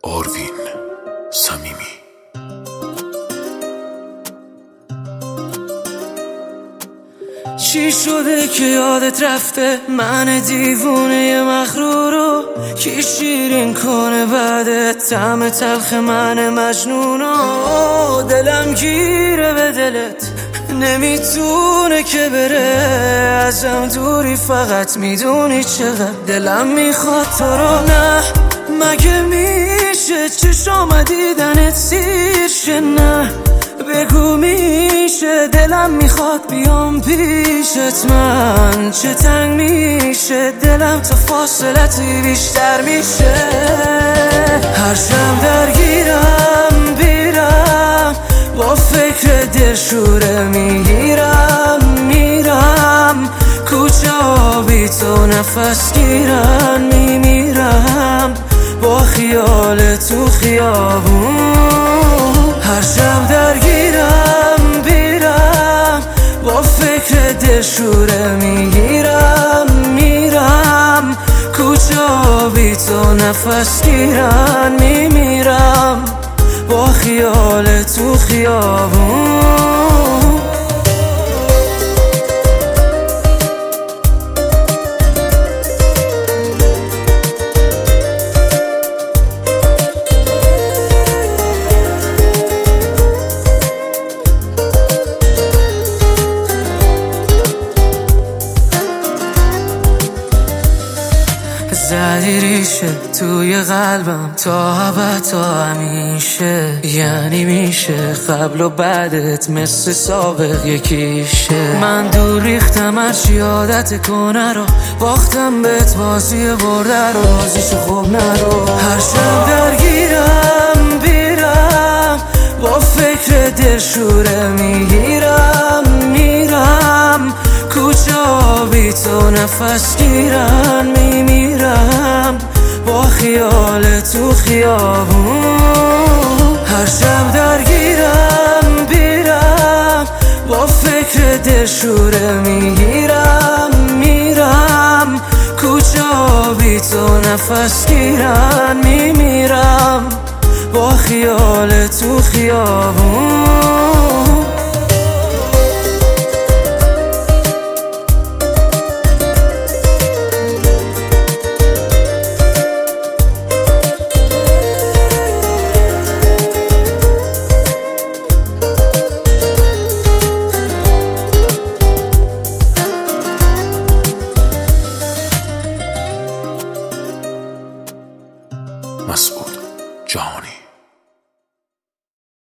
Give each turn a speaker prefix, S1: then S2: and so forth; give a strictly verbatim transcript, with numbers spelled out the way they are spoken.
S1: آروین صمیمی.
S2: چی شده که یادت رفته من دیوونه مغرورو؟ کی شیرین کنه بعد طعم تلخ من مجنونو؟ دلم گیره به دلت نمیتونه که بره ازم دوری، فقط میدونی چقدر دلم میخواد تو رو. نه مگه میشه چشام دیدنت سیر شه؟ نه بگو میشه دلم میخواد بیام پیشت، من چه تنگ میشه دلم تا فاصلتی بیشتر میشه. هر شب درگیرم بیرم با فکر دلشوره میگیرم میرم کوچه ها بی تو نفس گیرن میمیرم با خیال تو خیابون. هر شب درگیرم بیرم با فکر دلشوره میگیرم میرم کوچه ها بی تو نفس گیرن میمیرم با خیال تو خیابون. زدی ریشه توی قلبم تا ابد تا همیشه، یعنی میشه قبل و بعدت مثل سابق یکیشه. من دور ریختم هرچی عادت کنه رو، باختم بهت بازی برده رو، بازیشو خوب نرو. هر شب درگیرم بیرم با فکر دلشوره میگیرم میرم کوچه ها بی تو نفس گیرن میمیرم با خیال تو خیابون. هر شب درگیرم بیرم با فکر دلشوره میگیرم میرم کوچه ها بی تو نفس گیرن میمیرم با خیال تو خیابون.
S1: مسعود جهانی.